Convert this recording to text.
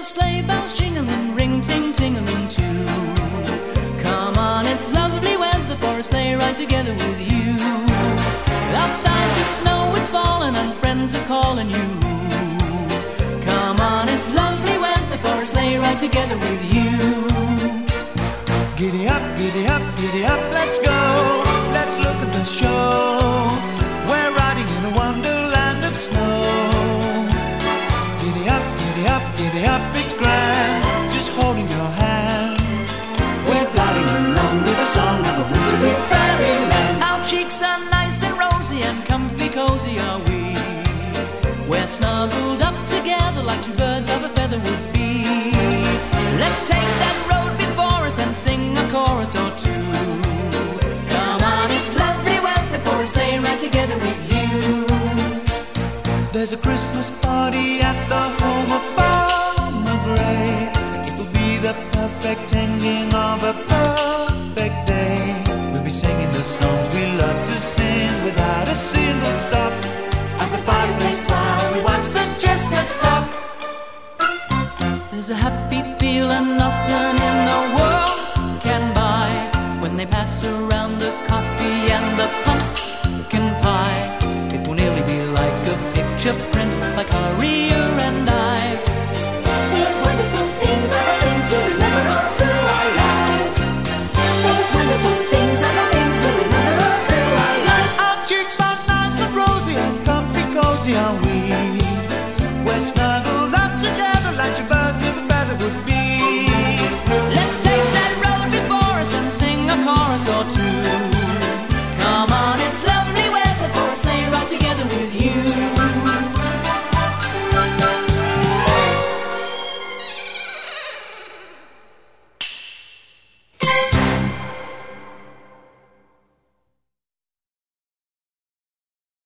sleigh bells jingling, ring ting tingling too. Come on, it's lovely weather for a sleigh ride together with you. Outside the snow is falling and friends are calling you. Come on, it's lovely weather for a sleigh ride together with you. Giddy up, giddy up, giddy up, let's go. Let's look at the show. We're riding in a wonderland of snow. Giddy up, giddy up, giddy up, it's grand. Just holding your hand. We're gliding along with the song of a wintry fairyland. Our cheeks are nice and rosy and comfy cozy are we. We're snuggled up together like two birds of a feather would be. Let's take that road before us and sing a chorus or two. Come on, it's lovely weather for a sleigh ride together with you. There's a Christmas party at the home of Farmer Gray. It will be the perfect ending of a perfect day. We'll be singing the songs we love to sing without a single stop. At the fireplace while we watch the chestnuts pop. There's a happy feeling nothing in the world can buy when they pass around the coffee